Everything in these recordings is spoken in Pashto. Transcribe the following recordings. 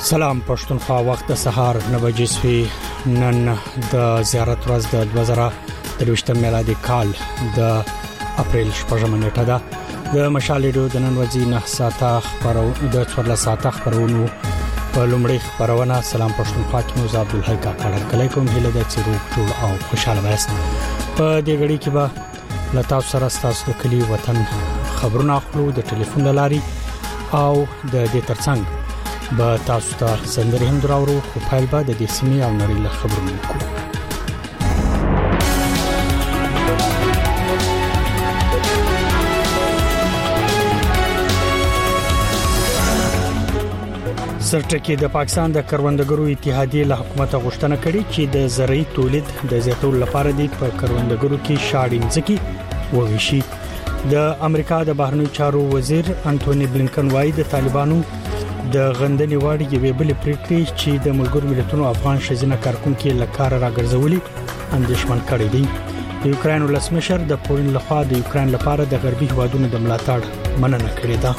سلام پښتونخوا وخت د سهار 9 بجې سوي نن د زیارت ورځ د 2023 میلادي کال د اپریل 8 نیټه ده د مشال ریډیو د نن ورځې 9 ساعته خبرونه د 14 ساعته خبرونه په لومړی خبرونه سلام پښتونخوا کې نو عبد الحی کا کړه کله کوم هله د چیرو ټول او خوشاله وایست په دې غړي کې به لتا سره تاسو کلی وطن خبرونه خپلو د ټلیفون لاري او د دې ترڅنګ با تاسو ته سندري هم دراورو خو فایل به د دې سیمې او نړۍ له خبرونو کوو سرټکی د پاکستان د کروندګرو اتحادیې له حکومت غوښتنه کړې چې د زرعي تولید د زیاتولو لپاره د کروندګرو کې شاړینځکي وویشي د امریکا د بهرنیو چارو وزیر انټونی بلینکن وايي د طالبانو د غندنې واړې یوې بلې پریکړې چې د ملګرو ملتونو افغان شزینه کارکونکو لکار راګرځولي اندېښمن کړي دي د یوکرين ولسمشر د پولند لخوا د یوکرين لپاره د غربي هوادونو د ملاتړ مننه کړې ده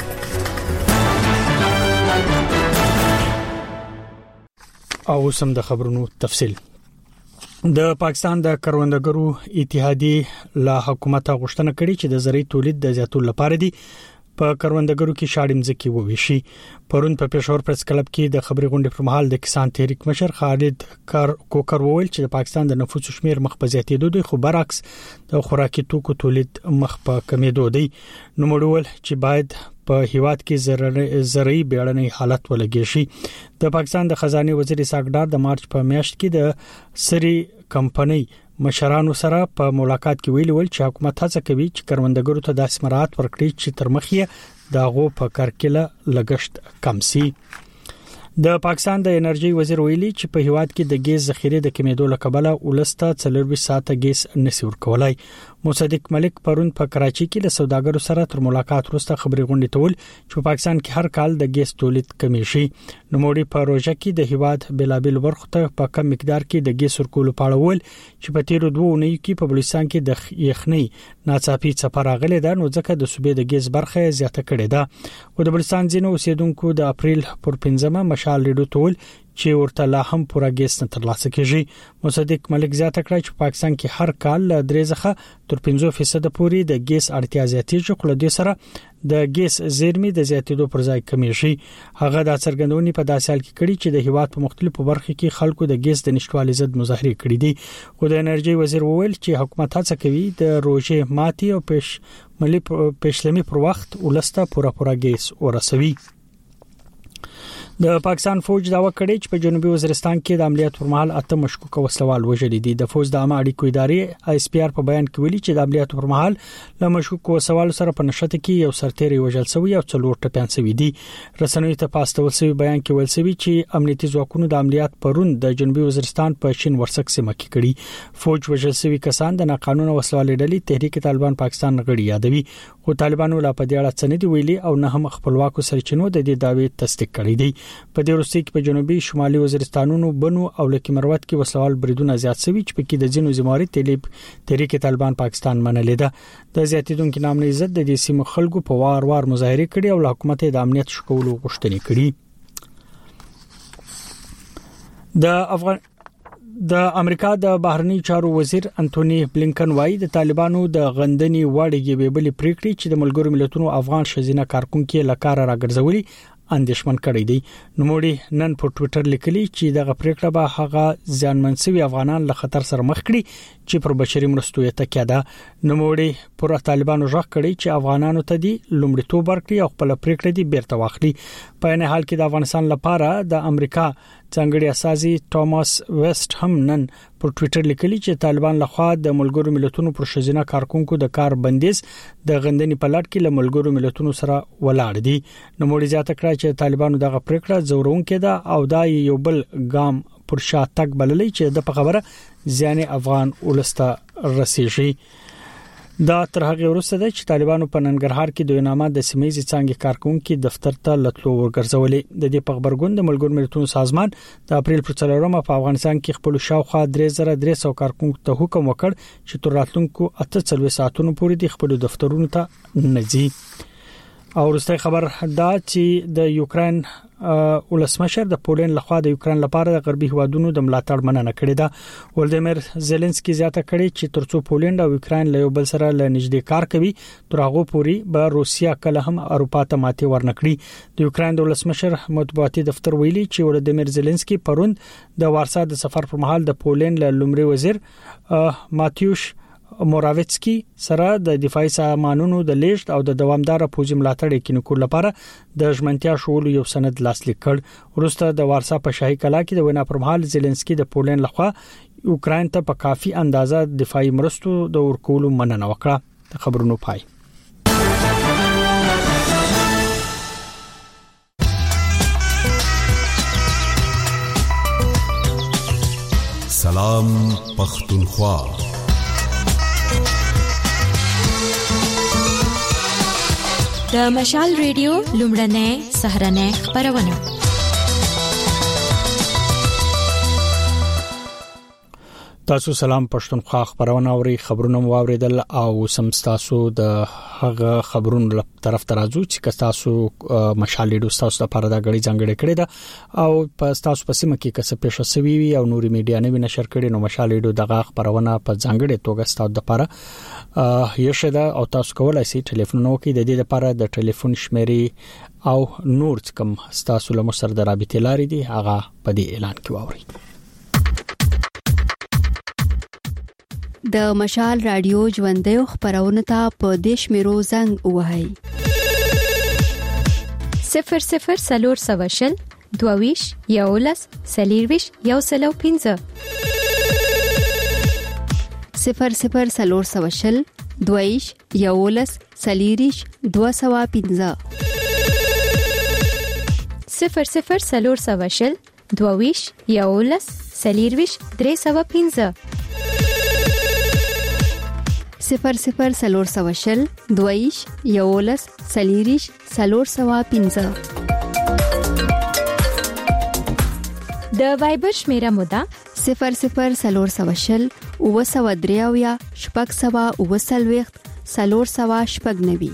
او سم د خبرونو تفصیل د پاکستان د کروندګرو اتحادیې له حکومت غوښتنه کړې چې د زرعي تولید د زیاتولو لپاره دي په کروندګرو کې شاړینځکي وویشي پرون په پېښور پریس کلب کې د خبري غونډې پر مهال د کسان تحریک مشر خالد کوکر وویل چې د پاکستان د نفوس شمیر مخ په زیاتېدو دی خو برعکس د خوراکي توکو تولید مخ په کمیدو دی نو مړول چې باید په هیواد کې زرعي بیړنۍ حالت ولګي شي د پاکستان د خزانه وزیر اسحاق ډار د مارچ په میاشت کې د سری کمپنۍ مشرانو سره په ملاقات کې ویل چې حکومت هڅه کوي چې کروندګرو ته داسې مراعات ورکړي چې تر مخې داغو په کارکله لګښت کم سي د پاکستان د انرژي وزیر ویلي چې په هیواد کې د ګیس ذخیره د کمیدو لکبله ولسته 24 ساعته ګیس نسور کولای مصدق ملک پرون په کراچي کې له سوداګرو سره تر ملاقات وروسته خبري غونډه تول چې په پاکستان کې هر کال د ګیس تولید کمی شي نو موړي په روزه کې د هیواد بلابل ورخ ته په کم مقدار کې د ګیس ورکول پاړول چې په تیر 2 اونۍ کې په بلوچستان کې د یخنۍ ناڅاپي څپه راغلي ده نو ځکه د صوبې د ګیس برخه زیاته کړې ده او د بلوچستان ځینو اوسیدونکو د اپریل پر 15 مشال ریډو تول چې ورته لا هم پورا ګیس نه ترلاسه کیږي مصدق ملک زیاته کړی چې پاکستان کې هر کال درې څخه تر 15% پورې د ګیس اړتیا زیاتېږي خو له دې سره د ګیس زیرمې د زیاتېدو پر ځای کمی شي هغه د څرګندونې په داسې حال کې کړي چې د هیواد په مختلفو برخو کې خلکو د ګیس د نشټوالي ضد مظاهره کړې دي خو د انرژي وزیر وویل چې حکومت هڅه کوي د روزه ماتي او پېشلمي پر وخت ولسته پورا ګیس ورسوي د پاکستان فوج داوا کړی چې په جنوبي وزیرستان کې د عملیات پر مهال اته مشکوک وسلوال وژل دي د فوج د عامه اړیکو ادارې اس پی آر په بیان کې ویلي چې د عملیات پر مهال له مشکوک وسلوال سره په نشته کې یو سرتېری وژل شوی او 4 ټپيان شوی دي رسنوي ته پاستول شوی بیان کې ویل شوی چې امنیتي ځواکونو د عملیات پرون د جنوبي وزیرستان په شین ورسک سیمه کې کړی فوج وژل شوی کسان د ناقانونه وسلوال ډلې تحریک طالبان پاکستان غړي یادوي خو طالبانو لا په دې اړه څه نه دی ویلي او نه هم خپلواکو سرچینو د دې دعوی تصدیق کړی دی په دې وروسته کې په جنوبي شمالي وزیرستانونو بنو او لکه مروت کې وسلوال بریدونه زیات شوي چې په کې د جنو زماري تحریک طالبان پاکستان منلې ده د زیاتیدونکو نامنې عزت د دې سیمو خلکو په وار مظاهره کړي او حکومت د امنیت شکولو غوښتنې کړي د امریکا د بهرنی چارو وزیر انټونی بلینکن وايي د طالبانو د غندنې واړې یوې بلې پریکړې چې د ملګرو ملتونو افغان شزینه کارکونکو لکار راګرځولي اندېښمن کړی دی نو موړي نن په ټوئیټر لیکلي چې دغه پریکړه به هغه ځانمنسوي افغانان له خطر سره مخ کړي چې پر بشري مرستو یې تکیه ده نو موړي پر طالبانو ژغ کړی چې افغانانو ته دی لومړیتوب ورکړي او خپل پریکړه دی بیرته واخلي په نه حال کې د افغانستان لپاره د امریکا څنګه اساسي ټاماس ویسټ هم نن پر ټوئیټر لیکلي چې طالبان لخوا د ملګرو ملتونو پر شزینه کارکونکو د کار بندیز د غندنې په لړ کې له ملګرو ملتونو سره ولاړ دي نو موږ زیاته کړی چې طالبانو دغه پریکړه زورونکې ده او دا یو بل ګام پر شاتګ بللی چې د په خبره ځان افغان ولسته رسیږي دا تر هغه وروسته ده چې طالبانو په ننګرهار کې د نامه د سیمایي څنګه کارکونکو دفتر ته لټلو ورګرځولې د دې په خبرګون د ملګرو ملتونو سازمان د اپریل پر 4 په افغانستان کې خپل شاوخوا 3300 کارکونکو ته حکم وکړ چې تر راتلونکو 48 ساعتونو پورې د خپل دفترونو ته نځي او وروستي خبر دا چې د یوکرين ولسمشر د پولند لخوا د یوکرين لپاره د غربي هوادونو د ملاتړ مننه کړې ده. ولدمیر زيلنسکي زیاته کړې چې ترڅو پولند او یوکرين له یو بل سره له نږدې کار کوي تر هغه پوري به روسیا کله هم اروپا ته ماتې ورنکړي. د یوکرين د ولسمشر مطبوعاتي دفتر ویلي چې ولدمیر زيلنسکي پروند د وارسا د سفر پر مهال د پولند له لومړي وزیر ماتیوش موراویتسکی سره د دفاعي سامانونو د لیږد او د دوامدار پوځي ملاتړ یقیني کول لپاره د ژمنتیا شوول یو سند لاسلیک کړ. وروسته د وارسا په شاهي کلا کې د وینا پر مهال زيلنسکي د پولند لخوا یوکرين ته په کافي اندازه دفاعي مرستو د ورکولو مننه وکړه. د خبرونو پای. سلام پختونخوا. د مشال ریډیو لومړنۍ سهرنۍ خبرونه. تاسو سلام پښتونخوا خبرونه اوري خبرونه واوریدل او سمستاسو د هغه خبرونو طرف ترازو چې تاسو مشال ریډیو تاسو لپاره دا غړي ځانګړي کړی دا او په تاسو په سیمه کې کسب پېښه سوي وي او نوري میډیا نه نشر کړي نو مشال ریډیو دغه خبرونه په ځانګړي توګه تاسو لپاره یوشدا او تاسو کولای شئ ټلیفون وکړئ د دې لپاره د ټلیفون شمیرې او نور کوم تاسو له مسر د رابطې لارې دي هغه په دې اعلان کې واورئ. د مشال رادیو ژوندۍ خبرونه ته په دیش میرو زنګ وهاي 00 سلور سواشل دوویش یولس سلیرویش یوسلو 15 00 سلور سواشل دوویش یولس سلیریش 215 00 سلور سواشل دوویش یولس سلیرویش 315 00 سلور سواشل دویش یولس سلیریش سلور سوا 15. د وایبر شمیره مودا 00 سلور سواشل او سوا دریاویا شپږ سوا او سلويخت سلور سوا شپږ نوي.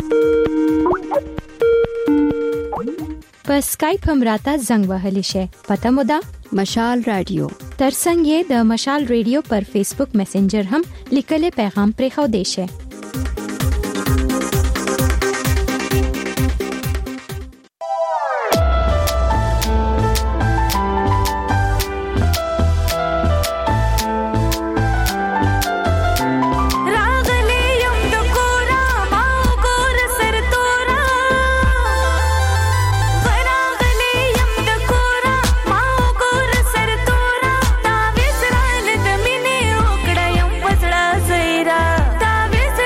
په اسکایپ هم راته زنګ وهلی شي. پته مودا مشال رادیو. ترڅنګ یې د مشال ریډیو پر فیسبوک میسنجر هم لیکلي پیغام پرې خو دی شي. تا ویس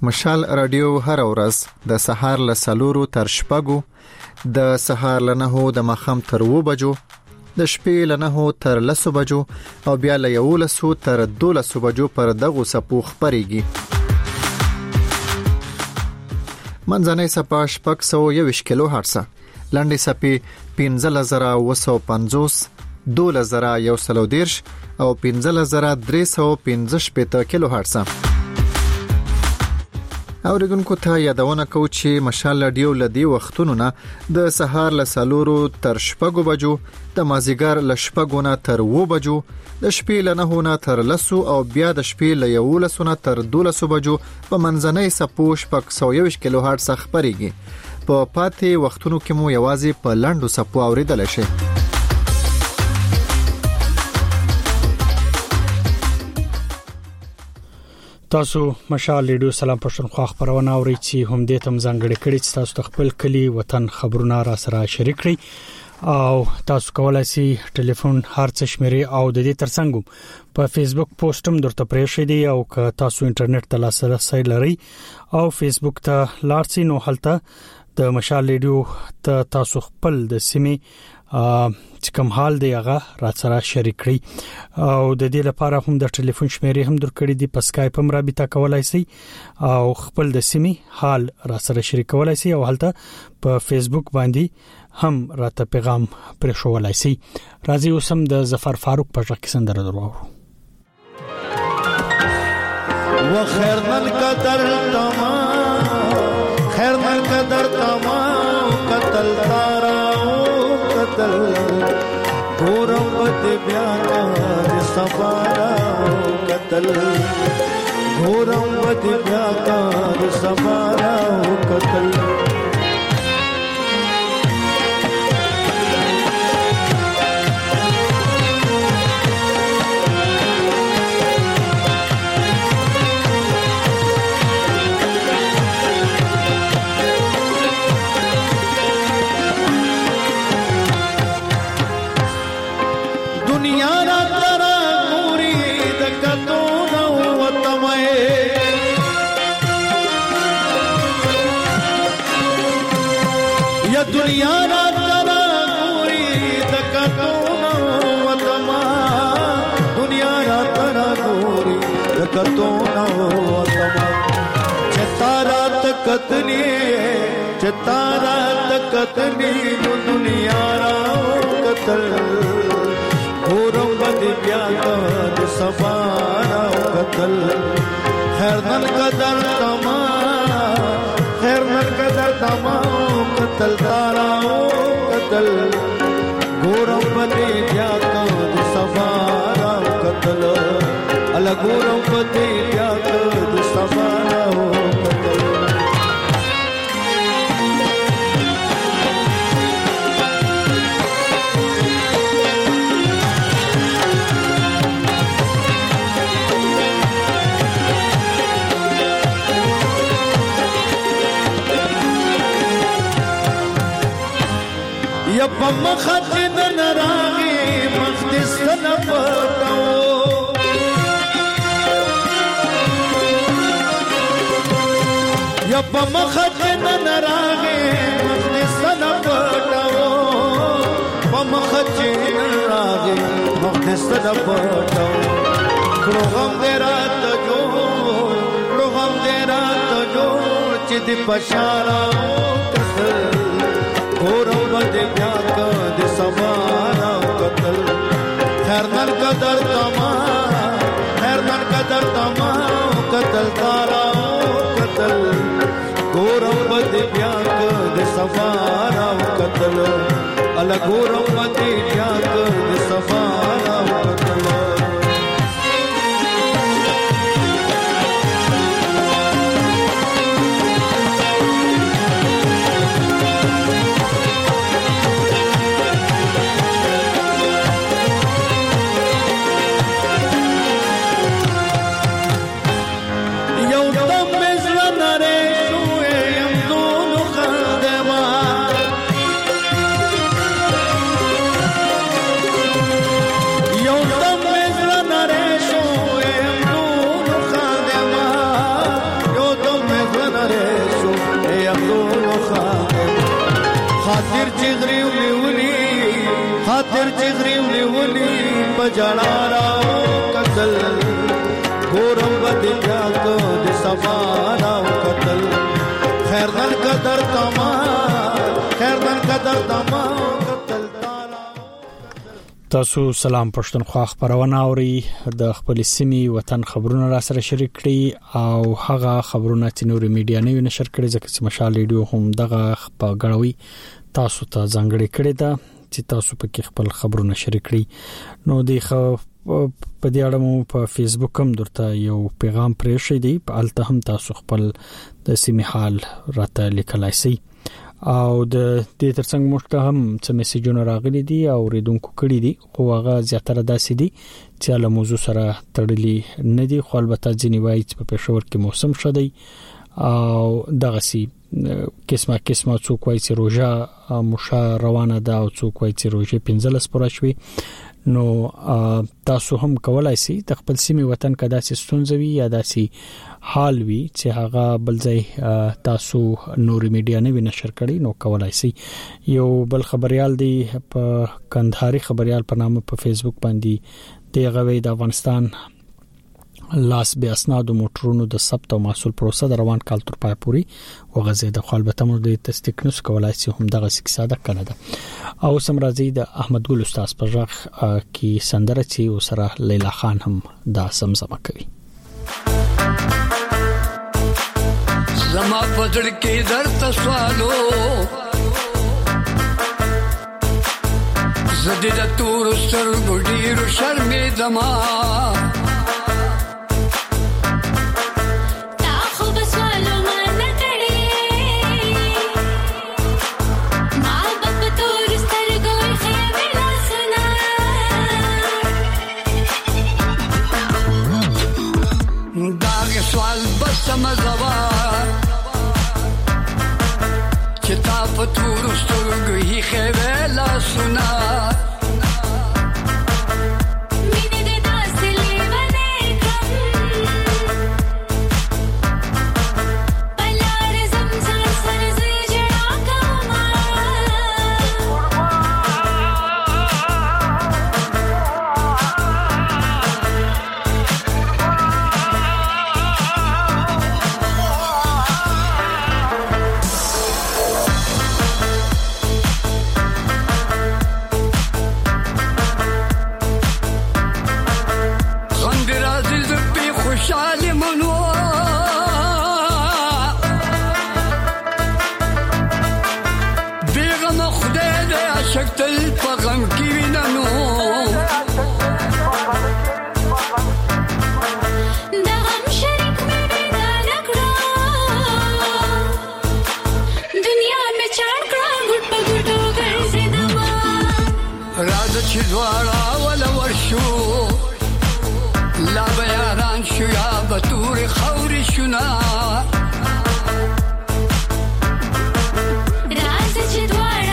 مشال رادیو هر ورځ د سهار له 4 تر 6 د سهار له 9 د ماخام تر 2 بجو د شپې له 9 تر 10 بجو او بیا له 11 تر 12 بجو پر دغه سپو خبريږي. منځنۍ سپا شپږ 120 کیلو هرتز، لاندې سپي 15950 12110 او 15315 کیلو هرتز. اوریدونکو ته یادونه کوم چې مشال رادیو لدی وختونو نه د سهار له 4 تر 6 بجو، د مازیګر له 6 نه تر 2 بجو، د شپې له 9 نه تر 10 او بیا د شپې له 11 نه تر 12 بجو په منځنۍ سپو 120 کیلو هرتز خبريږي. په پاتې وختونو کې مو یوازې په لاندو سپو اوریدل شي. تاسو مشال ریډیو سلام پښتونخوا خبرونه اورئ چې هم دې تم ځانګړي کړي چې تاسو خپل کلی وطن خبرونه را سره شریک کړئ او تاسو کولای شئ ټلیفون هرڅ شمیرې او د دې ترڅنګ په فیسبوک پوسټ هم درته پرېښی دی او که تاسو انټرنیټ ته لاسرسی لرئ او فیسبوک ته لاړ شئ نو هلته د مشال ریډیو ته تاسو خپل د سیمې چې کوم حال دی هغه را سره شریک کړئ او د دې لپاره هم د ټلیفون شمیرې هم درکړې دي. په اسکایپ هم رابطه کولای شئ او خپل د سیمې حال را سره شریک کولای شئ او هلته په فیسبوک باندې هم راته پیغام پرېښولای شئ. راځي اوس هم د ظفر فاروق په ځای کې سندره درو وخير من قدر تمام خير من قدر تمام قتل تارا قتل غربت بیا د سفارا قتل غربت بیا د سفارا قتل दुनिया ना तरा गोरी दकतोना वतमा दुनिया ना तरा गोरी दकतोना वतमा चतारा तकतनी दुनिया रा कतल घोरम बद ब्याका द सफारा कतल खैर नल कदर तमा खैर नल कदर तमा कतल ताराओ कतल घोरम बदे जाका द सफारा कतल अल घोरम बदे जाका द सफारा कतल यप मखद नरागे मखदिस न पटाओ यप मखद नरागे मखदिस न पटाओ मखद नरागे मखदिस न पटाओ प्रोग्राम दे रात जो चिद पशारा घोरम बदे ब्याका दे सवारा कतल खैर नल कदर तमा कतल तारा कतल घोरम बदे ब्याका दे सवारा कतल अल घोरम बदे ब्याका दे सवारा कतल خاطر چغری ولي خاطر چغری ولي بجړا راو قتل ګورم بدیا کو د سمانا قتل خیر دل قدر تمام خیر دل قدر تمام قتل تاسو سلام پښتونخوا خبرونه اوري د خپل سیمې وطن خبرونه را سره شریک کړي او هغه خبرونه چې نور میډیا نه نشر کړي ځکه چې مشال ریډیو هم دغه په غړوي تاسو ته ځانګړي کړي دا چې تاسو په خپل خبرونه شریک کړي نو د په دې اړه مو په فیسبوک هم درته یو پیغام پرېښی دی په الته هم تاسو خپل د سیمې حال راته لیکلای شئ او د دې ترڅنګ موږ ته هم څه میسجونه راغلي دي او ریډونکو کړي دي خو هغه زیاتره داسې دي چې له موضوع سره تړلي نه دي خو البته ځینې وایي چې په پېښور کې موسم شدی او دغه سي قسمه څوک وایي چې روزه مشه روانه ده او څوک وایي چې روزه 15 پوره شوي نو تاسو هم کولای شئ د خپل سیمې وطن کې داسې ستونزوي یا داسې حال وي چې هغه بلځای تاسو نور میډیا نه نشر کړي نو کولای شئ یو بل خبريال دی په کندهاري خبريال په نامه په فیسبوک باندې دی غوي د افغانستان لاس به اسناد موټرونو د ثبت او محصول پروسه د روان کال تر پای پوري وغځي د خپلبته مو د تصدیق نس کولای شي هم دغه سکساده کړه ده او سمرازي د احمد ګل استاد پر ځخ کی سندره چې وسره لیلا خان هم دا سمزمه کوي زما پدړ کې درته سوالو زدي د تور سر ګډیرو شرمې دما سوال بس مزوا چتا پتور سترګي خېلا سنا مینه دې داسلې ونه کم بلار زمزم سر زجړا کما شکتل پغم کی وینانو دغم شریک میں بیدا نکڑا دنیا میں چاڑکڑا گھٹ پا گھٹو گرزی دما راز چدوارا ولا ورشو لا بیاران شو یا بطور خوری شنا راز چدوارا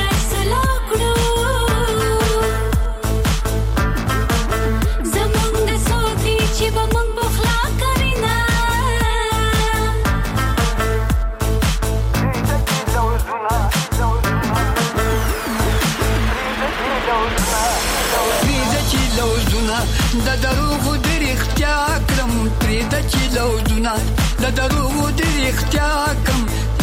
د دروغ د اختیا کړم پرې د چلو دنا د دروغ د اختیا کړم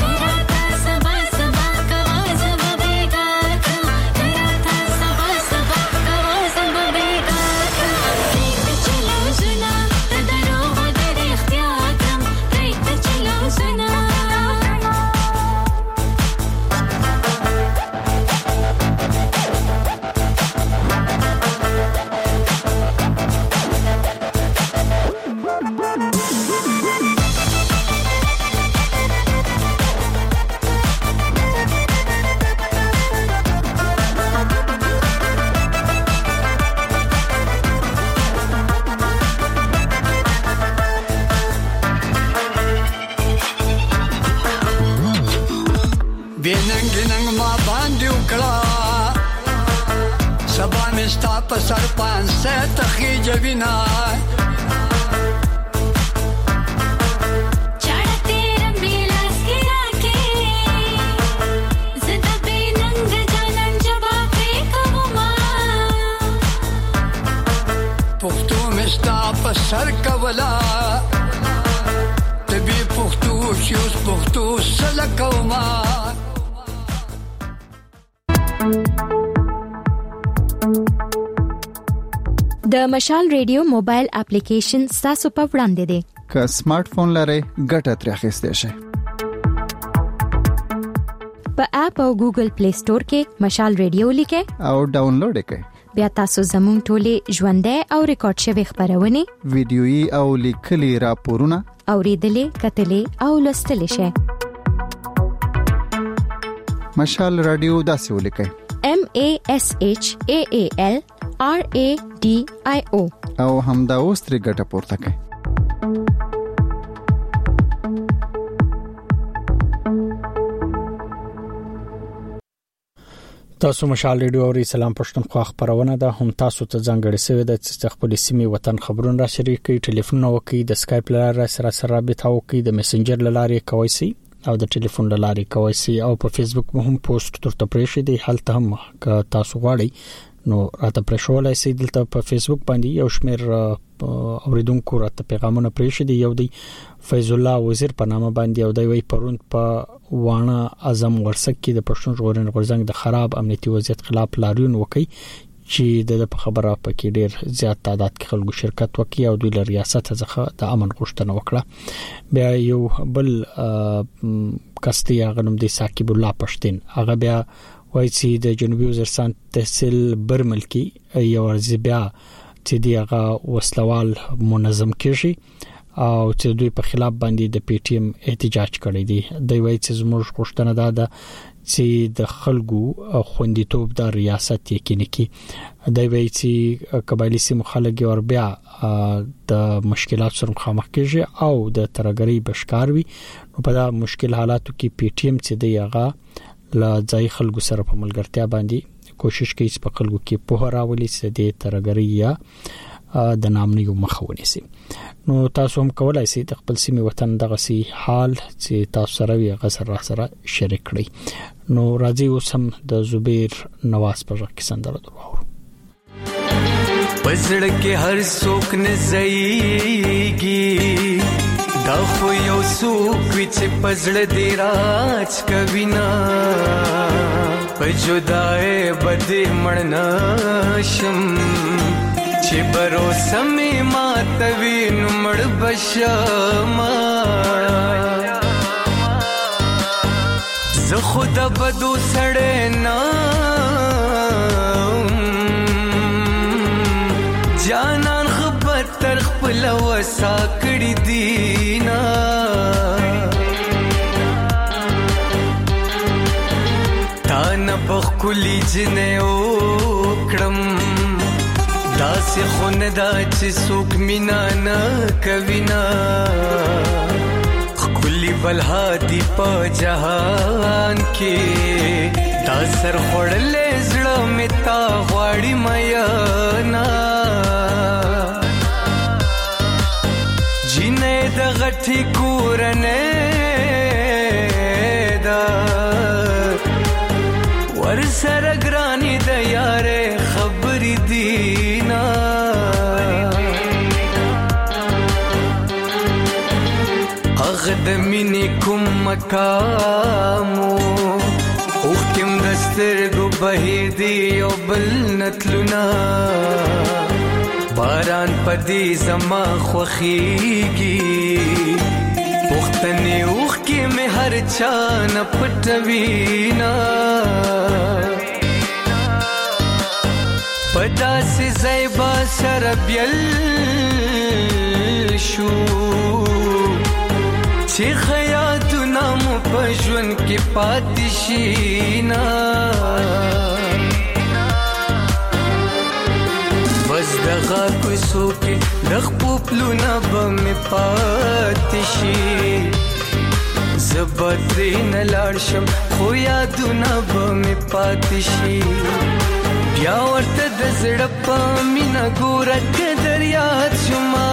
ستا په سر پانسه تخی جوینا چاړه تیر بیلاس کی راکې زدا به ننګ پښتو مستا په سر کولا تبي پښتو شوس پښتو سلکوما د مشال ریډیو موبایل اپلیکیشن تاسو په وړاندې دی که سمارټ فون لرئ ګټه ترې اخیستئ شئ په اپ او ګوګل پلی سٹور کې مشال ریډیو لیکئ او ډاونلوډ کړئ بیا تاسو زموږ ټولې ژوندۍ او ریکارډ شوی خبرونه ویډیويي او لیکلي راپورونه اوریدلې کتلې او لوستلې شئ مشال رادیو داسې ولیکئ MASHAALRADIO او همدا اوس ترې ګټه پورته کړئ تاسو مشال ریډیو او سلام پښتونخوا خبرونه ده هم تاسو ته ځانګړي سوي د خپل سیمې وطن خبرونه را شریک کړئ ټلیفون وکړئ د سکایپ لاره سره رابطه وکړئ د میسنجر لاره کوي سي او د ټلیفون لاره کوي سي او په فیسبوک هم پوسټ ترته پرېښې دي هلته هم که تاسو غواړئ نو راته پرېښولای سي دلته په فیسبوک باندې یو شمېر اوریدونکو راته پیغامونه پرېښې دي یو دی فیض الله وزیر په نامه باندې او دی وی پروند په وانه اعظم ورسک کې د پښتون ژغورنې غورځنګ د خراب امنیتي وضعیت خلاف لاریون وکړي چې د خبره پکې ډیر زیات تعداد کې خلکو شرکت وکړي او د ریاست څخه د امن غوښتنه وکړه بیا یو بل کستي غنوم دی ثاقب الله پښتين هغه بیا وایي چې د جنوبي وزیرستان تحصیل برمل کې یو ارزبیا چې دی هغه وسلوال منظم کړي او چې دوی په خلاف باندې د پی ټی ایم احتجاج کړی دی دوی وایي چې زموږ غوښتنه ده چې د خلکو خوندیتوب د ریاست یقیني کی دوی وایي چې قبایلی سیمو خلک اور بیا د مشکلات سره مخامخ کیږي او د ترګری بشکاروي نو په دا مشکل حالاتو کې پی ټی ایم چې دی هغه لا ځای خلکو سره په ملګرتیا باندې کوشش کوي چې په خلکو کې په راولي چې د ترګری یا د نامنیو مخاوني سي نو تاسو هم کولای شئ د خپل سیمه وطن دغه سي حال چې تاسو سره وي غسر را سره شریک کړئ نو راځي اوس هم د زبیر نواز پر کې سندره درو پزړ کې هر څوک نه زېږي دا خو یو څوک چې پزړ دی راج کوي نا په جدای بده مړنا شم چې بروسه می ماتوي نمړ بشما زه خود بدو سړې نه جانان خبر تر خپل وسا کړی دینا تا نه بخلی جنې وکړم داسې خون دا چې څوک مینا نه کوي نا خلی بلها دی په جهان کې دا سر خړلې زړه می تا غواړي میا نا جنې د غټي کورنه دا ور سره ګرانی د یارې خبرې دینا اغد منی کوم مقامو اوختم دسترګو بهې دی او بل نتلونا باران پدې زما خوخيږي پختنې اوخ کې مې هر چا نه پټوينا پدا سي زيبا سربيل شو چې خیاتونه مو پښون کې پاتشینا بس دغه کوڅو کې دغ پوپلونه بم پاتشي زبترین لاړشم خو یادونه بم پاتشي بیا ورته د زړه په مینا ګوره قدر یاد شما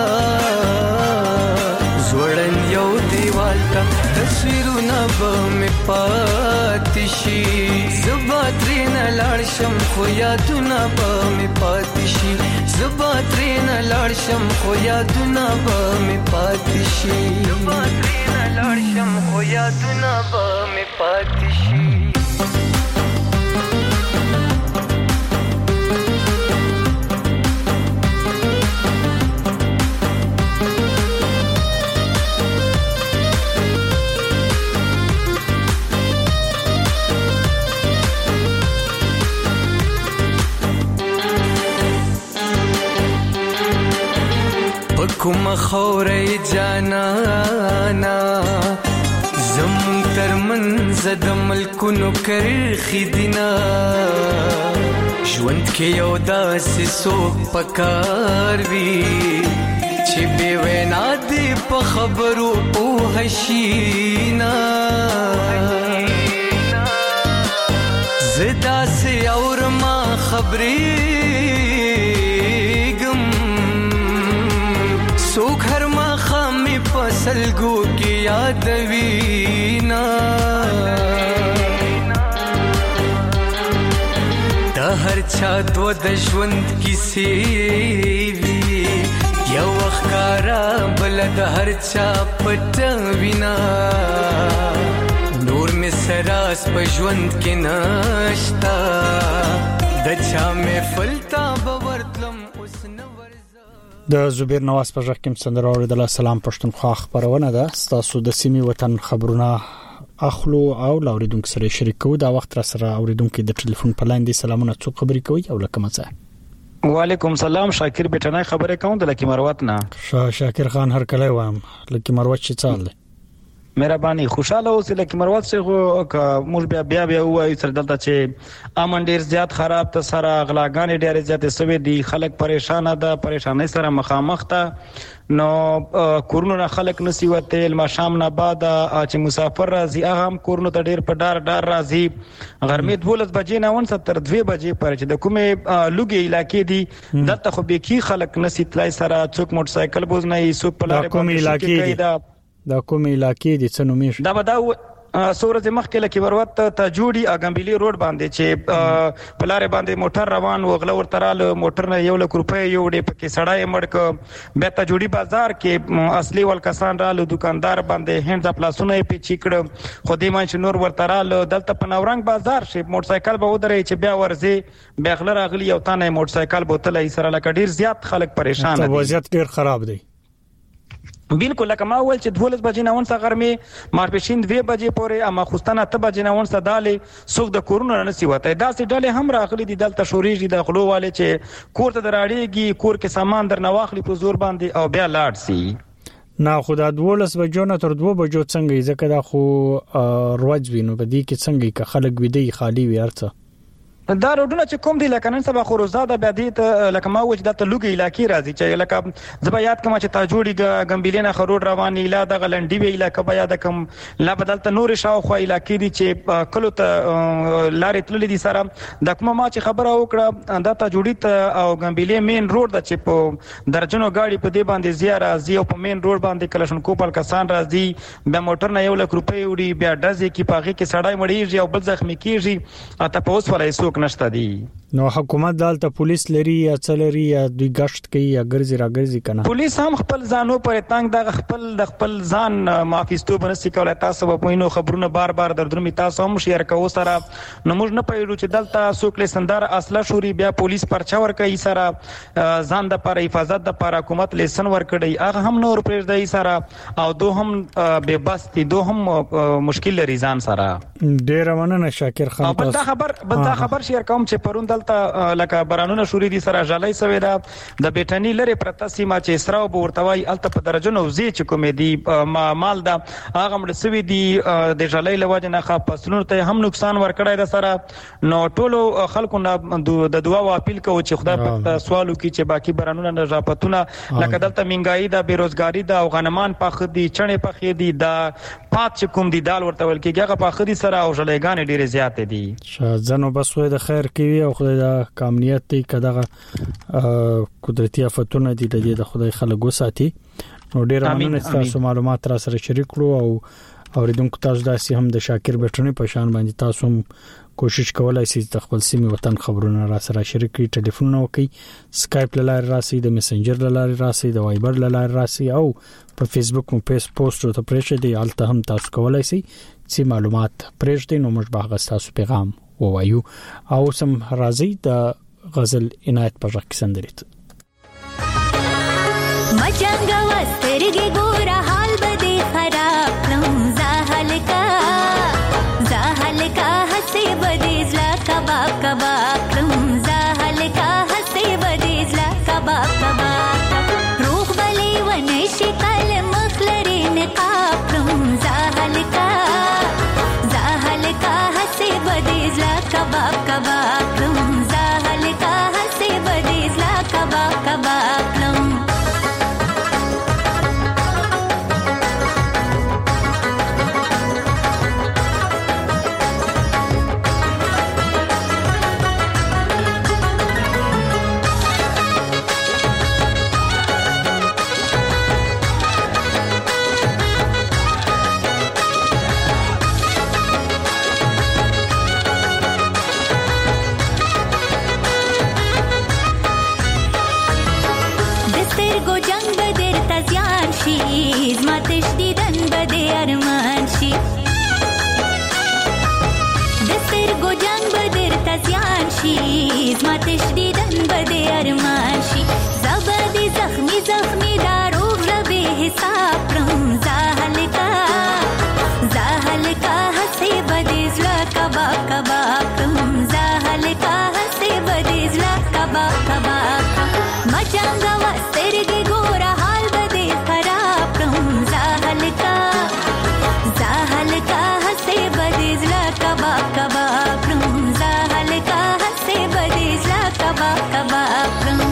زوړن یو دیوال تا تصویرونه به مې پاتې شي زه به ترېنه لاړ شم خو یادونه به مې می پاتشي زبا ترین لړشم خو یادونه به می پاتشي زبا ترین لړشم خو یادونه به می پاتشي کوم خورې جانانا زمون ترمن زد ملکونو کرخي دینا ژوند کې یو داسې څوک پکار وي چې بې وینا دې په خبرو پوه شي نه زه داسې اورما خبرې سوک هر ما خامي پسلګو کې یادوي نا د هر چا دو د ژوند کیسې وي یو ښکارا بل د هر چا پټ وینا نور می سراس په ژوند کې نشتا د چا مې فلتا باورتلم اوس نو د زبیر نواز په ځخ کې سندره اوریدل. سلام پښتونخوا خبرونه ده تاسو د سیمې وطن خبرونه اخلو او لاوریدونکو سره شریکو. دا وخت را سره اوریدونکو د ټلیفون په لاندې سلامونه څو خبرې کوي او لکه مڅه. وعلیکم سلام شاکر بیٹنای خبره کوم د لکی مروت نه. شاکر خان هر کله وایم لکی مروت چې چال دی مهرباني خوشاله اوسې لکه مروت څخه موږ بیا وایو سره دلته چې امن ډیر زیات خراب ته سره غلاګان ډیر زیات سوي دي خلک پریشان ده پریشانای سره مخامخ ته نو کورونو خلک نسی وته الما شام نه بعد چې مسافر راځي هغه هم کورونو ته ډیر په ډار راځي غرمه 12 بجې نه 2 بجې پر چې د کومه لوګي علاقې دي دلته خو به کی خلک نسی تلای سره څوک موټر سایکل بوز نه څوک په لارې باندې کې دا کومه علاقې دي څنو میش دا به دا سورج مخکې لکه وروت ته جوړي اګمبيلي روډ باندې چې پلاره باندې موټر روان وغله ورترال موټر نه 1 لک روپۍ یو ډې پکې سړای مړک به ته جوړي بازار کې اصلي ول کسان رالو دکاندار باندې هند پلاسونه په چیکړ خو دې مانچ نور ورترال دلته په نورنګ بازار شي موټر سایکل به ودرې چې بیا ورځي بغله راغلی یو تانه موټر سایکل بوتلې سره لکه ډیر زیات خلک پریشان دي وضعیت ډیر خراب دی بالکل لکه ما ول چې 12 بجې نه ونسه غرمه مارپښین 2 بجې پورې اما خوستانه ته بجې نه ونسه دالې سوق د کورونو نه سی وته داسې ډلې هم راغلي دي دلته شوريږي د خلو والے چې کور ته دراړيږي کور کې سامان در نواخلي په زور باندې او بیا لاړ سي نه خو دا 12 بجو نه تر 2 بجو څنګه ځکه دا خو روج وینو په دې کې څنګه که خلک ویدي خالی وي ارڅه دا روډونه چې کوم دي لکه نن سبا خروزاده به دي ته لکه ما وځ د لوګي علاقې راځي چې لکه زبا یاد کوم چې تا جوړي ګمبيلینه خروډ روان اله د غلنډي وی علاقې به یاد کوم لا بدلته نور شاو خو علاقې دي چې کلو ته لارې تللې دي سره د کوم ما چې خبره وکړه دا ته جوړي ته او ګمبيلې مین روډ د چې په درجنو گاډي په دې باندې زیاره راځي او په مین روډ باندې کلشن کوپل کسان راځي به موټر نه 1 لک روپۍ وړي بیا ډزې کې پاغي کې سړای مړیږي او بل زخمی کیږي اته په اوس ولای نشته دي نو حکومت دالته پولیس لري یا څلري یا دوی غشت کوي یا ګرځي راګرځي کنه پولیس هم خپل ځانو پر تنگ د خپل ځان معافیستو بنسي کولای تاسو په پوینو خبرونه بار دردونه تاسو هم شیر کوو سره نو موږ نه پېړو چې دلته سوکل سندر اصله شوري بیا پولیس پرچا ور کوي سره ځان د پر حفاظت د پر حکومت لیسن ور کړی هغه هم نور پرېږدي سره او دوه هم به بس دي دوه هم مشکل لري ځان سره ډیر مننه شاکر خان بل دا خبر شیر کوم چې پرون دلته لکه برانونه شوري دي سره جلای سوي دا د بیٹنی لري پرتا سیما چې اسراو بورتوي الته په درجنو زی چې کومې دي مال دا هغه مړ سوي دي د جلای لواجه نه خاص فصلونو ته هم نقصان ورکړای دا سره نو ټولو خلکو نه د دعا او اپیل کوي چې خدای په سوالو کې چې باقي برانونه نه راپتونه لکه دلته منګای دا بیروزګاری دا او غنمان پخ دي چڼې پخې دي دا پات چې کوم دي دال ورته ول کېږي هغه پخ دي سره او جلایګان ډیره زیات دي ځنو بس وې د خیر کوي او خدای دا کامیت دی کداغه قدرتي افتونه دي د خدای خلکو ساتي نو ډیر مننه تاسو معلومات را سره شریک کړو او اوریدونکو تاسو داسې هم د شاکر بټنې په شان باندې تاسو هم کوشش کولای شئ د خپل سیمه وطن خبرونه را سره شریک کړئ، ټلیفون وکړئ، سکایپ لاره راسي، د میسنجر لاره راسي، د وایبر لاره راسي او په فیسبوک او پوسټ ته پرېښه دی الته هم تاسو کولای شئ چې معلومات پرېږدئ، نو موږ به تاسو پیغام ووایو او سم راځي د غزل عنایت پر رخ سندریت مچنګ وسترګي ګوره حال بده خراب کړم زاهل کا هسه بده زلا کباب کړم زاهل کا هسه بده زلا کباب روح بلی ونی شکل مخلری نقاب کړم زاهل کا هسه بده زلا کباب کړم زاهل کا هسه بده زلا کباب کړم ماتش دیدن بده ارمان شي دستر گو جنگ بدر تزیان شي ماتش دیدن بده ارمان شي زبادي زخمی داروغ ربه حساب رم زاهل کا هسه بده زلا کباب رم زاهل کا هسه بده زلا کباب مچنګ وسترګي ګوره حال بده خراب رم زاهل کا هسه بده زلا کباب رم زاهل کا هسه بده زلا کباب رم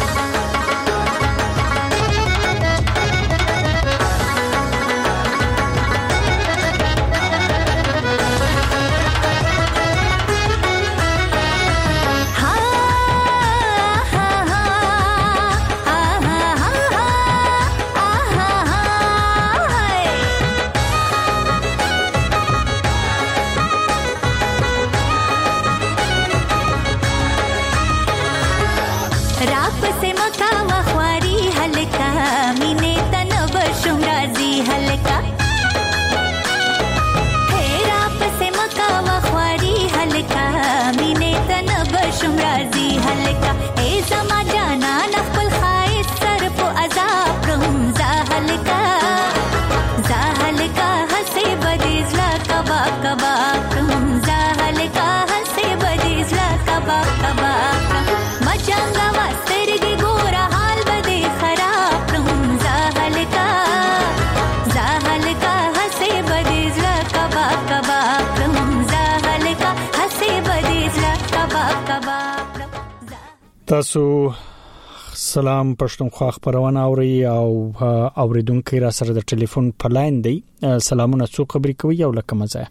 تاسو سلام پښتونخوا خبرونه اوري او اوریدونکو را سره د ټلیفون په لاین دی. سلامونه، څو خبرې کوي او لکه مزه.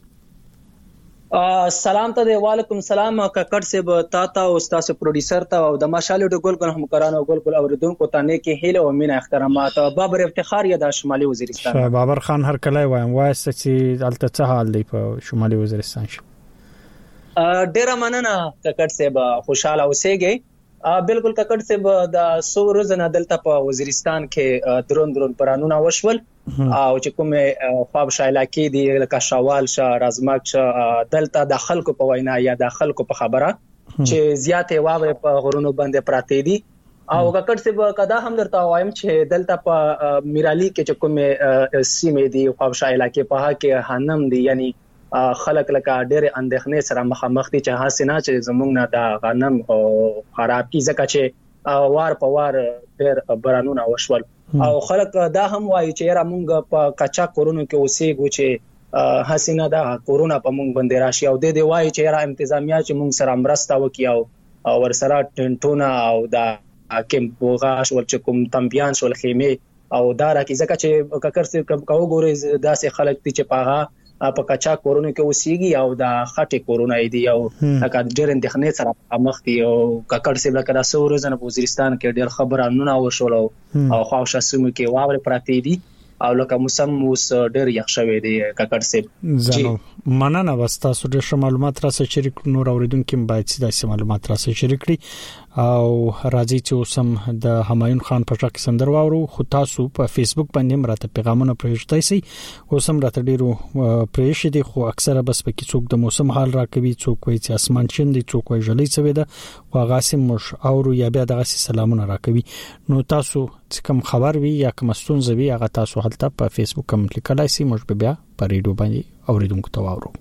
سلام ته وعلیکم سلام ککړ سے تا او استاد پروډوسر ته او د ماشالو د ګل همکارانو ګل اوریدونکو ته نه کې هیله او مینه احترامات. بابر افتخار یا د شمالي وزیرستان بابر خان هر کله وایم واسه چې الته څه حال دی په شمالي وزیرستان شي. ډیر مننه ککړ سے خوشاله اوسېږئ. بالکل ککړ سے د سو روزنه دلته په وزیرستان کې درون پرانونه وشول او چې کومه خواب شایلا کې دی لکه شوال شه رازماک شه دلته د خلکو په وینا یا د خلکو په خبره چې زیاتې واوره په غرونو باندې پراته دي او ککړ سے کدا هم درته وایم چې دلته په میرالی کې چې کومه سیمه دی خواب شایلا کې په کې حنم دی یعنی خلک لکه ډېر اندېښنې سره مخامخ دي چې حسینه چې زمونږ نه د غنم او خراب کی ځکه چې وار په وار ډېر برانونه وشول او خلک دا هم وایي چې را مونږ په کچا کورونو کې اوسېږو چې حسینه دا کورونا په مونږ باندې راشي او د دې وایي چې را انتظامیه چې مونږ سره مرسته وکړي او ورسره ټنټونه او دا کیمپ وغاش ول چې کوم تمبيان شول خیمه او دا راکې ځکه چې ککر سي کوم ګوري داسې خلک چې پاغه په کچا کورونه کې اوسېږي او د خټې کورونه دي او لکه ډېر اندېښنې سره مخ دي او ککړ سي لکه د سورزن په وزیرستان کې ډېر خبرونه وشول او خواوشه سیمو کې واورې پراته دي او لکه موسم اوس ډېر یخ شوی دی کاکړ صاحب. زنو مننه واستا سو ډېر معلومات را سره شریک نور اوریدونکو باید سیده معلومات را سره شریک کړي او راځي چې اوسم د همایون خان په ټاک سندر واورو. خو تاسو په فیسبوک باندې مرته پیغامونه پرېښتای سي اوسم راته ډیرو پرېښې دي خو اکثره بس پکې څوک د موسم حال راکوي څوک وایي چې اسمان شین دي څوک وایي جلې سوي ده او غاسم مش اورو یا بیا دغه سلامونه راکوي. نو تاسو چې کوم خبر وي یا کوم ستونزه وي هغه تاسو هلته په فیسبوک هم لیکلای سي مش بیا په ریډیو باندې اوریدونکو ته واورو.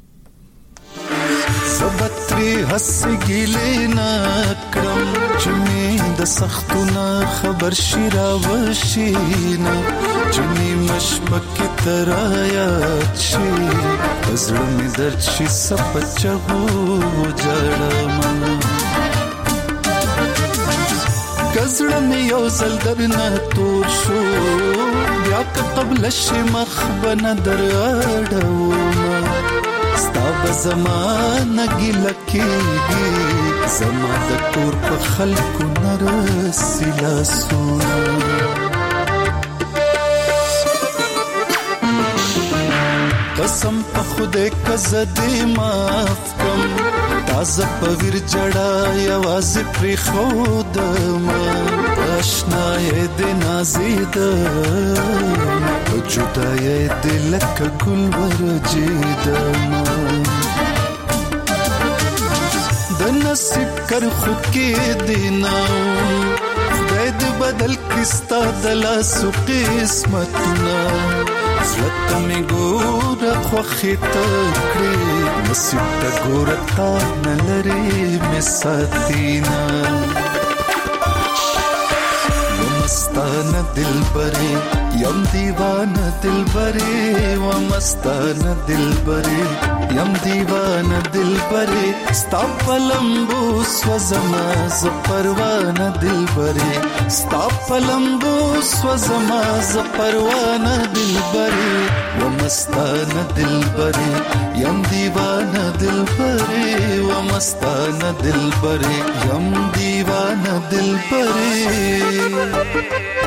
سبتری حس گیلې نکړم چې می د سختونه خبر شیرا وشینا چې می مشبک ترایا شي زړه می درد شي سپچغو جړم کزړه می یو زل درنه تور شو بیا قبل شمخ بن دراډو ستاب زمانه گلکیږي زما د کور په خلکو نرسي لاسونه قسم په خدای کزدې معاف کم تازه په ویر جړا یواز پر خود ما آشنای د نازید جدای د لک ګل ورجیدما د نصیب کر خود کې دینا خدای دې بدل کستا د لاسو قسمتنا زلت می ګور خو خطکړي نصیب ته ګور تا نلري می ساتینا مستانه دلبري یم دیوانه دلبري و مستانه دلبري یم دیوانه دلبري ستا پلمبو سوزما ز پروانه دلبري ستا پلمبو سوزما ز پروانه دلبري و مستانه دلبري یم دیوانه دلبري و مستانه دلبري یم دیوانه دلبري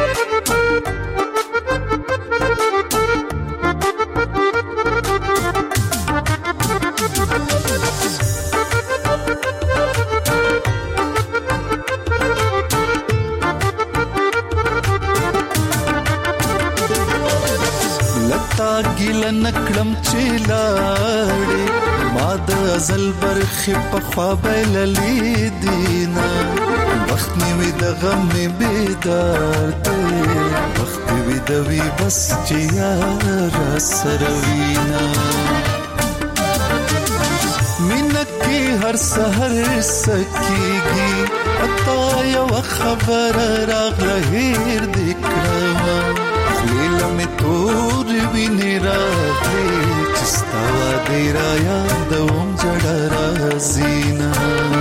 ګیل نکړم چې لاړې ما د ازل برخې په خوا بللې دینا وخت نیوي د غم می بیدار دی وخت وی د وی بس چې یار سروینا مینکی هر سحر سکیږي پتا یو خبر راغله هیر دکړم لیلا می تور ویني راغلی چستا دی را یادوم جړه رازینا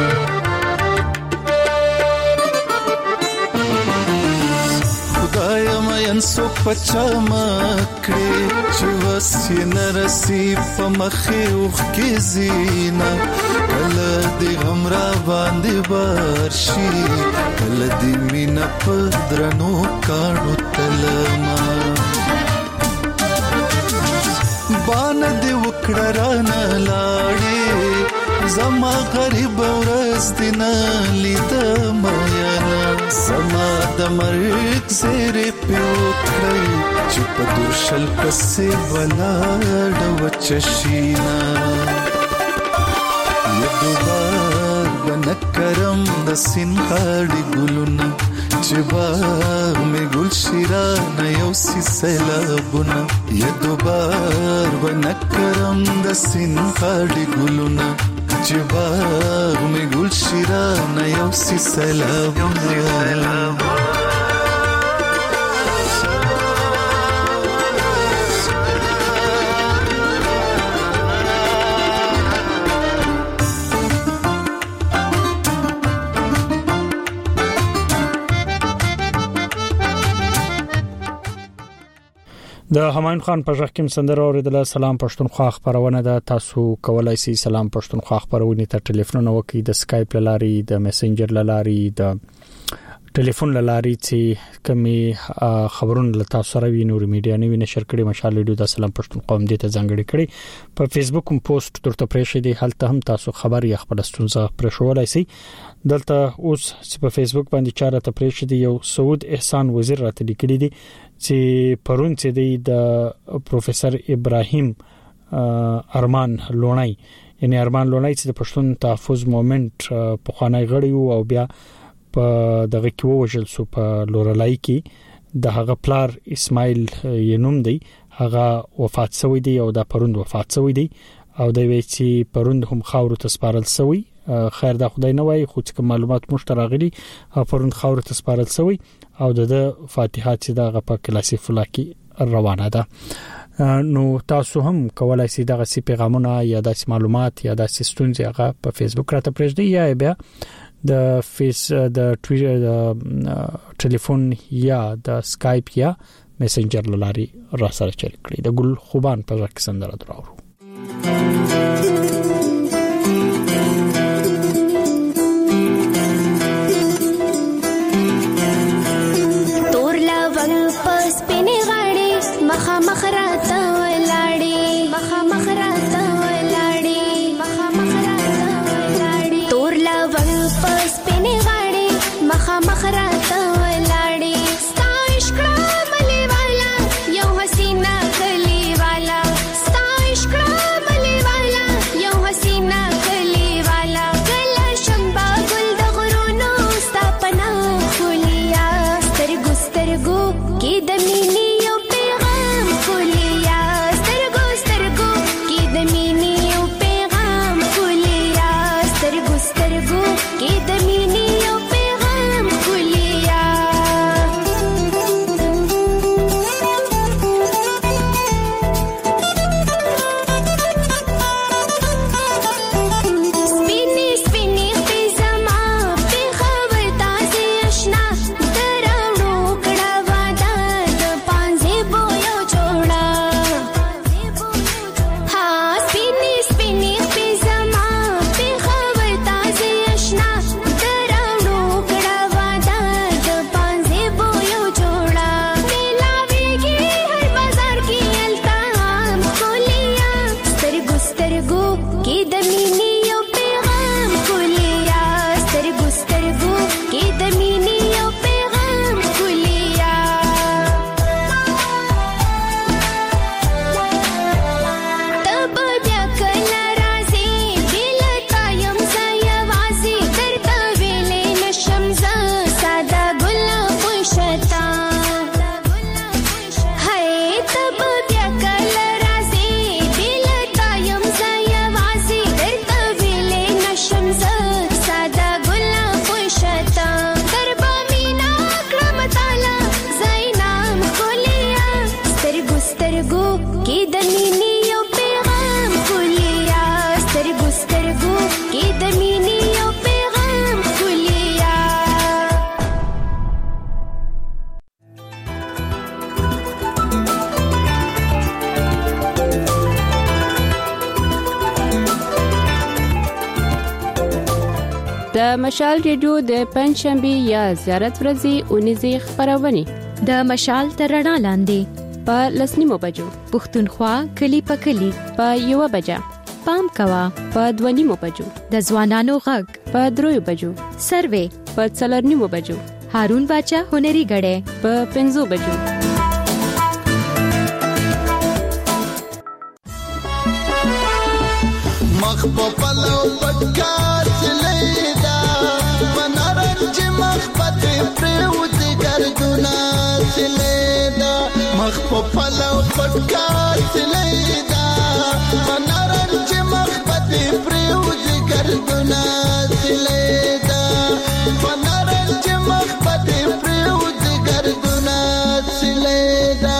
خدای مې انسو پچا مکړي چې وسی نرسي په مخې اوخ کې زینا کله دې همرا باندې بارشي کله دې مینا په درنو کاڼو تلما بان دې وکړه رانه لاړې زما غریب ورځ دې نه لیدم یانا زما د مرګ زیرې په وکړې چې په دوشل پسې ولاړ وچشینا یدوبار بنکرم د سینخاړي ګلونه چې باغ می ګل شیرانه یو سی سیلابونه یدوبار بنکرم د سینخاړي ګلونه چې باغ می ګل شیرانه یو سی سیلابونه د همایون خان په ژغ کې سندره اوریدل. سلام پښتونخوا خبرونه ده. تاسو کولای شئ سلام پښتونخوا خبرونه ته ټلیفون وکړئ د سکایپ لاري د میسنجر لاري د ټلیفون لاري چې کمی خبرونه لتا سره وی نور میډیا نه نشر کړي مشال ریډیو د سلام پښتون قوم دې ته ځانګړي کړي په فیسبوک هم پوسټ درته پرېښې دي هلته هم تاسو خبر یا خپل ستونزه پرېښولای شئ دلته اوس چې په فیسبوک باندې چاره ته پرېښې دي یو سعود احسان وزیر راته لیکلي دي چې پرون چې د پروفیسور ابراهیم ارمان لونای یعنی ارمان لونای چې د پښتون تحفظ موومېنټ په خوانای غړي او بیا په دغه کې وژل سو په لورلای کې د هغه پلار اسماعیل ینوم دی هغه وفات شوی دی او د پروند وفات شوی دی او د ویچی پروند هم خاورو ته سپارل شوی خیر د خدای نه وای خو چې معلومات مشترغلی او پروند خاورو ته سپارل شوی او د فاتحات چې دغه په کلاسیک فلاکی روانه ده نو تاسو هم کولای شئ دغه سی پیغامونه یا د معلومات یا د ستونزې هغه په فیسبوک راته پرېږدئ یا بیا د ټویټر د ټلیفون یا د سکایپ یا میسنجر لاري را سره شریک کړئ د ګل خوبان په ځکه سندره دراورو تور لوګ پس پنی غاړي مخه مخراته ولاړې مخه مخراته ولاړې مخه مخراته ولاړې تور لوګ پس پنی غاړي مخه مخراته ولاړې ستایش کړه ملي والا یو حسینا کلی والا ستایش کړه ملي والا یو حسینا کلی والا کله شمبا ګل د غرونو ستاپنا خولیا سترګو سترګو کې د مینې یو پیغام خولیا سترګو سترګو کې د مینې یو پیغام خولیا سترګو سترګو کې د مینې یو پیغام خولیا سپینې سپینې پیزما په خبر تاسې آشنا دراوړو کړه واده د پانځې بویو جوړه ها سپینې سپینې پیزما په خبر تاسې آشنا دراوړو کړه واده د پانځې بویو جوړه ملاویږي هر بازار کې التهام خولیا سترګو سترګو کې د مینې یو پیغام خولیا سترګو سترګو کې د مینې یو پیغام خولیا تب بیا کله راځي بلتا یم زه یوازې درته ویلې نشم زه ساده ګل خوشتا هی تب بیا کله راځي بلتا یم زه یوازې درته ویلې نشم زه ساده ګل خوشتا دربا مینا کړم تعالی زینام خولیا سترګو سترګو کې د مینې یو پیغام خولیا سترګو سترګو کې د مینې یو پیغام خولیا د مشال ریډیو د پنځشنبه یا زیارت ورځې اونیزه خبرونه د مشال تر رڼا لاندې په لسنیمو بجو پښتونخوا کلی په کلی په یو بجه پام کوا په دونیمو بجو د ځوانانو غږ په دریو بجو سروې په څلورنیمو بجو هارون باچا هنري غړې په 5 بجو مخ په پلو پټکار چلیدا منارنج مخ پته پروت ګردونه چلیدا مخ په پلو پټکار چلیدا منارنج مخ پته پروت ګردونه چلیدا منارنج مخ پته پروت ګردونه چلیدا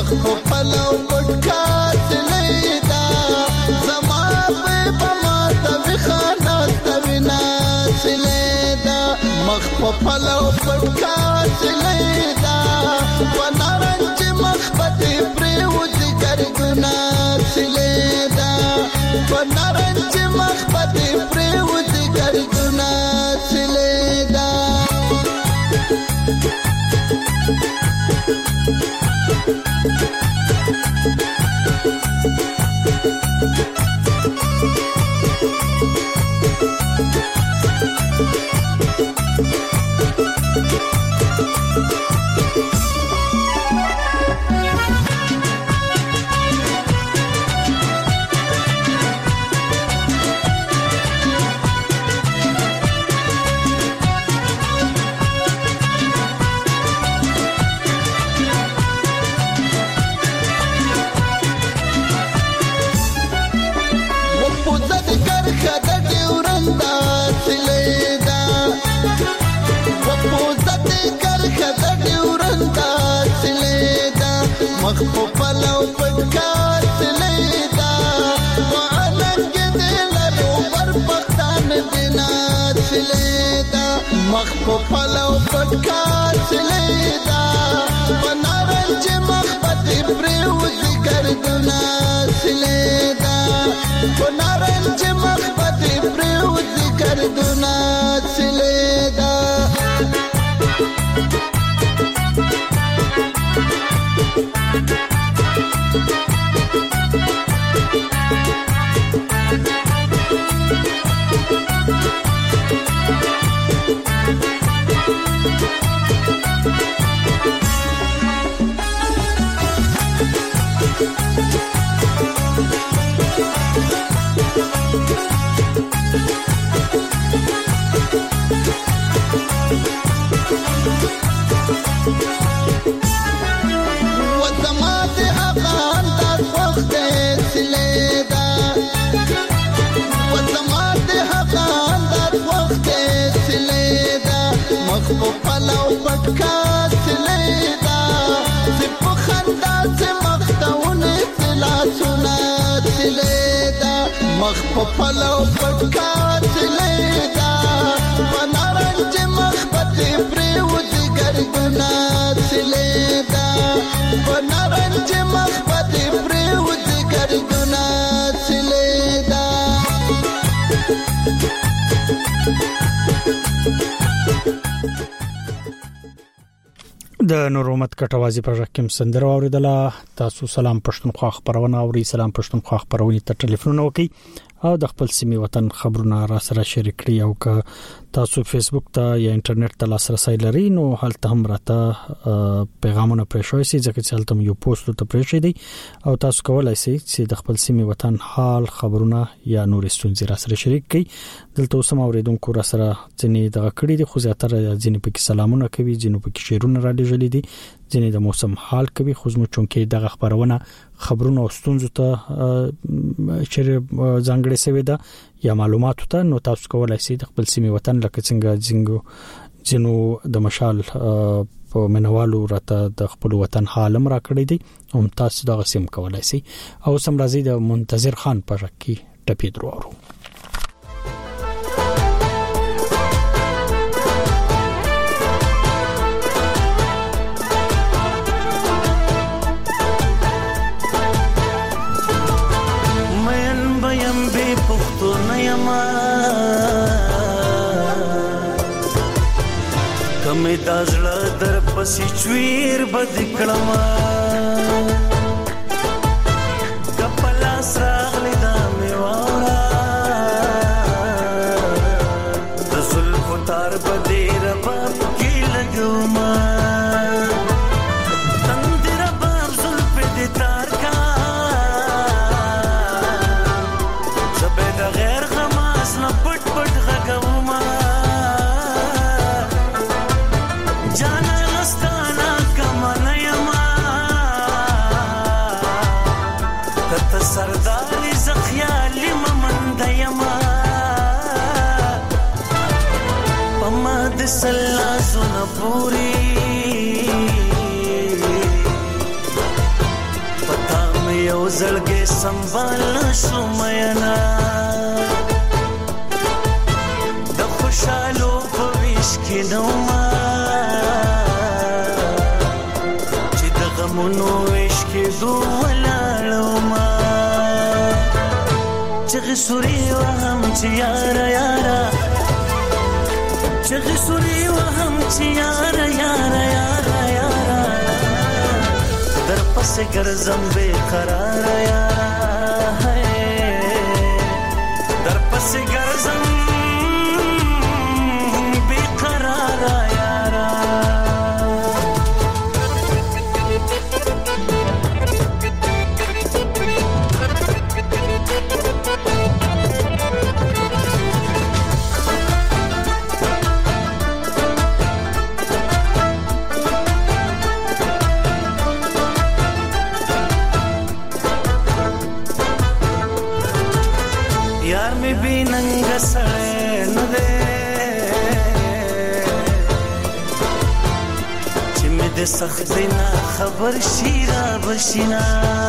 مخ په پلو پټکات لیدا زما په ما ته خانا توینا لیدا مخ په پلو پټکات لیدا ونارنج مخ پته پریوت ګرګنا لیدا ونارنج مخ پته پریوت ګرګنا لیدا مخ په پلو پټکات لیدا وانګ دل رو پر پختان دینات لیدا مخ په پلو پټکات لیدا ونارنج مخ پته پریوز ګردنات لیدا ونارنج مخ پته پریوز ګردنات لیدا مخ پلو پټکات لیدا سپ خندا سے مختون تلا سنات لیدا مخ پلو پټکات لیدا ونارنج مخ پته پریوز ګرګنات لیدا ونارنج مخ پته پریوز ګرګنات لیدا د نور محمد کټوازی پر رقم سندره اوریدله. تاسو سلام پښتونخوا خبرونه اوري. سلام پښتونخوا خبرونه ته ټلیفون وکي او د خپل سیمې وطن خبرونه را سره شریک کړئ او که تاسو فیسبوک ته یا انټرنیټ ته لاسرسي لرئ نو هلته هم راته پیغامونه پرېښوئ سي ځکه چې هلته یو پوسټ ته پرېښی دی او تاسو کولای شئ چې د خپل سیمې وطن حال خبرونه یا نور ستونزې را سره شریک کړئ. دلته اوسم اوریدونکو را سره ځنې دغه کړی دي خو زیاتره ځنې پکې سلامونه کوي ځنې پکې شعرونه را لېږلي دي ځنې د موسم حال کوي خو زموږ چونکې دغه خبرونه خبرونه او ستونزو ته چې ځانګړې سوي ده یا معلوماتو ته نو تاسو کولای شئ د خپل سیمې وطن لکه څنګه جنو د مشال په منوالو راته د خپل وطن حالم را کړی دي او تاسو دغه سیم کولای شئ او سم راځي د منتظر خان په رکی ټپی درو. کمه دازړه در پسې چویر بد کړما کپلا سراغلی دا میوارا د زلف تار بده رباب کې لګوما تندر رباب زلف دې تار کا زبې د غیر غماس نه پټ پټ غګوما जाना नस्ताना कमन यमा कत सरदारी जखयाली ममंद यमा पमद सल्ला सुन पूरी زړګي سنبال شو مینا د خوشالو په ویش کې نو ما چې د غمونو ویش کې دوه ما چغې سوري وهم چې یارا یارا چغې سوري وهم چې یارا یارا یارا یارا در پس ګرځم بے قرار یارا در پس ګرځم بے قرار یارا ننګ سړی نه دی چې مې د سختۍ نه خبر شي را بشینا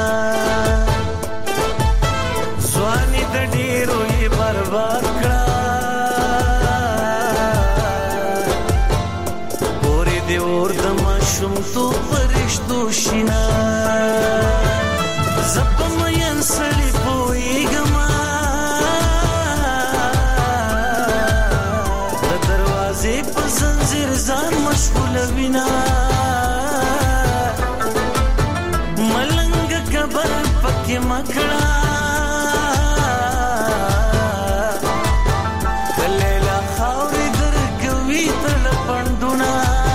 ځواني د ډېرو یې برباد کړه پورې د اور د ماشومتوب په رشتو شینا زه په مین سړي پوهېږم زان مشغول وینا ملنګ کبر پکې مکړه کلیلا خاورې درګوي تل پندونه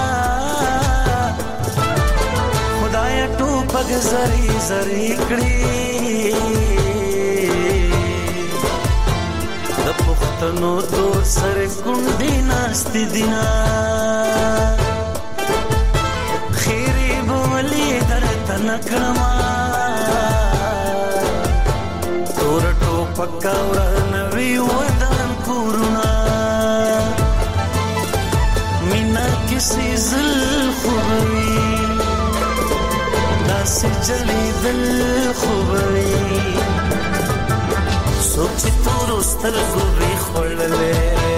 خدای ټوپک زری زری کړی د پښتنو تور سره کونډې ناستې دینا خیرې بولې درته نکړما تور ټوپک ورنوي ودان کورونه مینا کسي زل خوبوي داسې جړېدل خوبوي سوچ تورو سترګو وی خړلې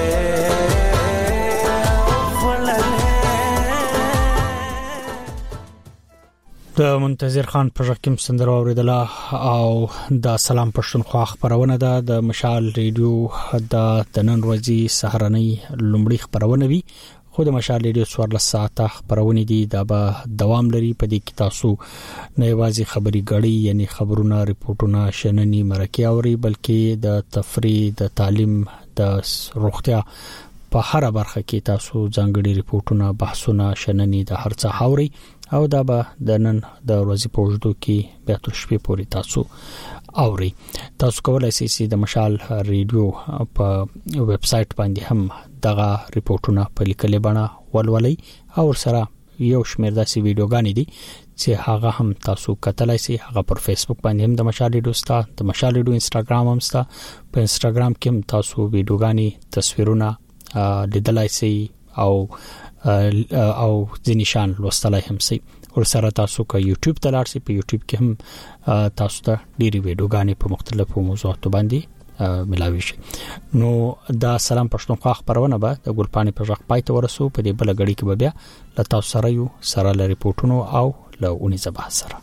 د منتظر خان په ژکم سندره اوریدله او د سلام پښتونخوا خبرونه ده د مشال ریډیو د نن ورځې سهارنۍ لومړی خبرونه وی خو د مشال ریډیو 14 ساعته خبرونه دي دا به دوام لري په دې کې تاسو نه یوازې خبري غړي یعنی خبرونه ریپورتونه شننې مرکه اوري بلکې د تفریح د تعلیم د روغتیا په هر برخه کې تاسو ځانګړي ریپورتونه بحثونه شننې د هر څه اوري او دا به د نن د ورځې په وجودو کې بیا تر شپې پورې تاسو اوري تاسو کولای شئ د مشال ریډیو په ویب سټ باندې هم دغه ریپورتونه په لیکلې بڼه ولولئ او سره یو شمېر داسې ویډیوګانې دي چې هغه هم تاسو کتلای شئ هغه پر فیسبوک باندې هم د مشال ریډیو ستا د مشال ریډیو انستګرام هم ستا په انستګرام کې هم تاسو ویډیوګانې تصویرونه لیدلای شئ او ځینې شان لوستلای هم شئ ورسره تاسو که یوټیوب ته لاړ شئ په یوټیوب کې هم تاسو ته ډېری ویډیوګانې په مختلفو موضوعاتو باندې ملاوي شي نو دا سلام پښتونخوا خبرونه به د ګلپانی په ځخ پای ته ورسو په دې بل غړي کې به بیا ل تاسو سره یو سره ل ریپورتونو او ل اونې زبا سره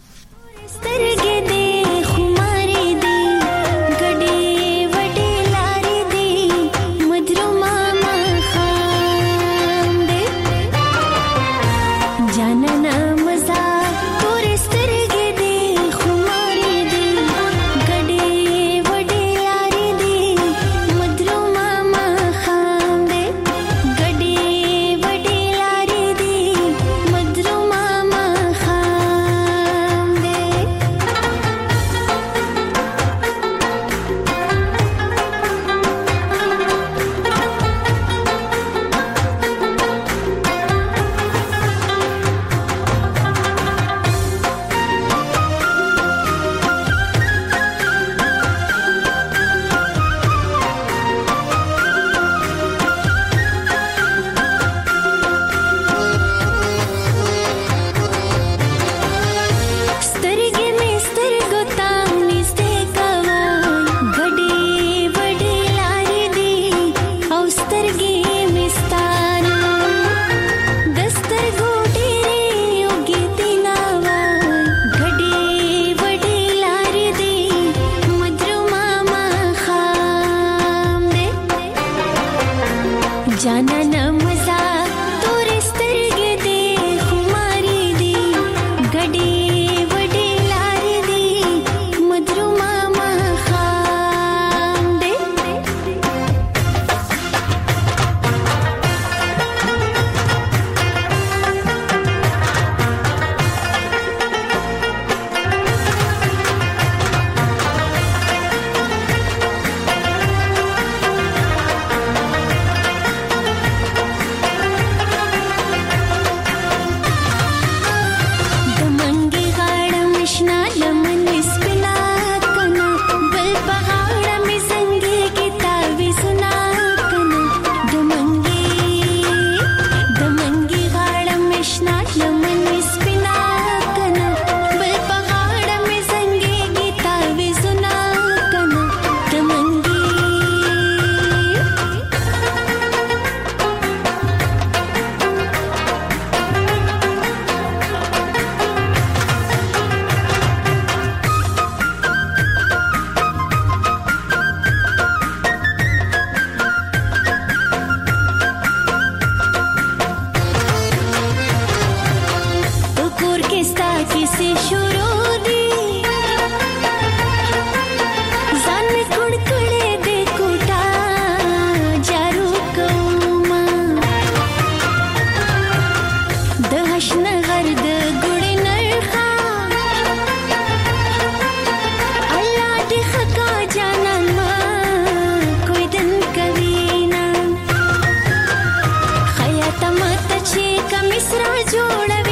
شنه غرد ګړې نرخه الله دې خکا جانان ما کوئی دن کوینا خیاطه مت چې کمسرا جوړوي